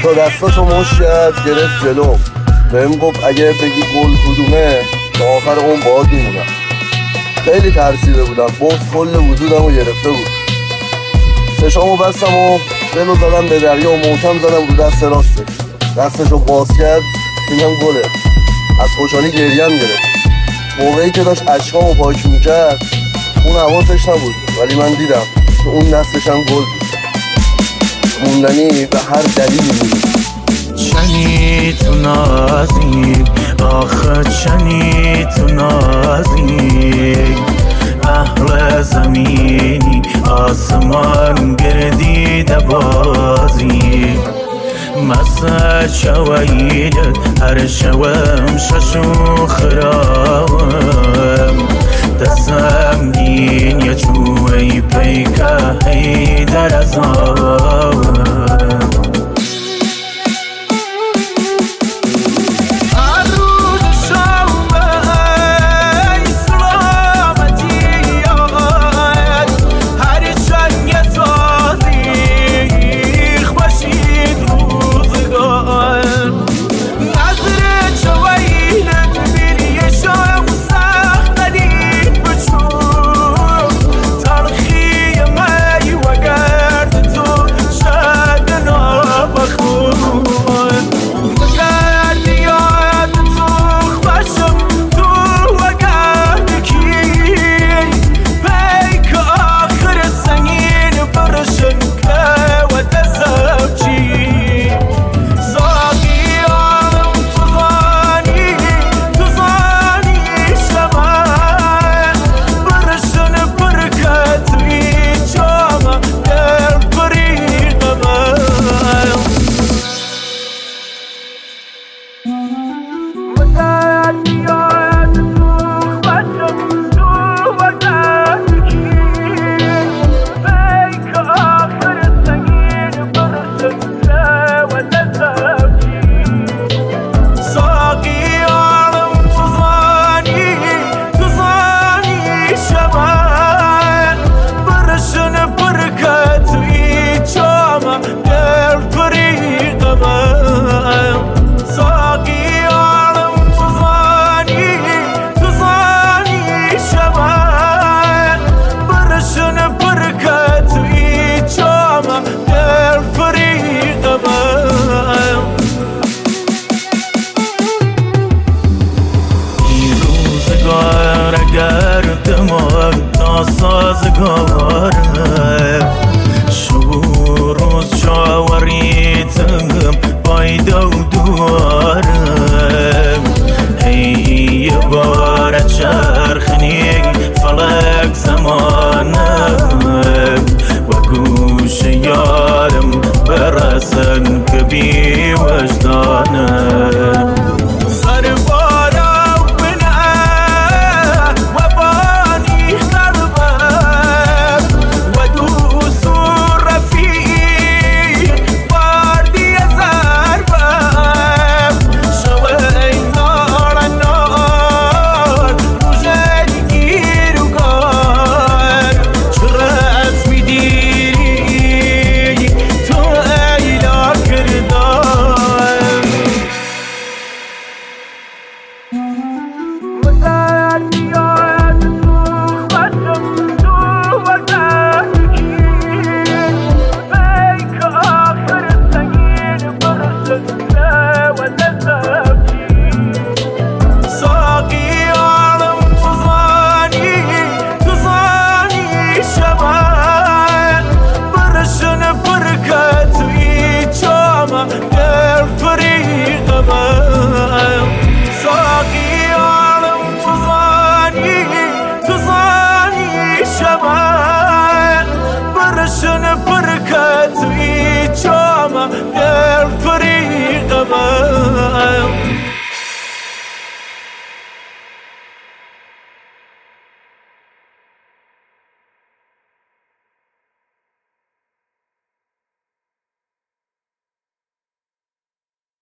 دوتا دستاشو مشت کرد گرفت جلو، بهم گفت اگه بگی گل کدومه تا آخر اون باهات میمونم. خیلی ترسیده بودم، بغض کل وجودم رو گرفته بود. چشامو بستم و دلو زدم به دریا و محکم زدم رو دست راستش. دستشو باز کرد دیدم گله. از خوشحالی گریم گرفت. موقعی که داشت اشکامو پاک میکرد اون حواسش نبود، ولی من دیدم که اون دستش هم گل بود. موندنی به هر دلیلی بود. چنی تو نازی آخه چنی تو نازی، اهل زمینی آسمان گردیده بازی، مسا شویل هر شوم ششو خرام، دستم دین یا چوی پیکه هی در ازام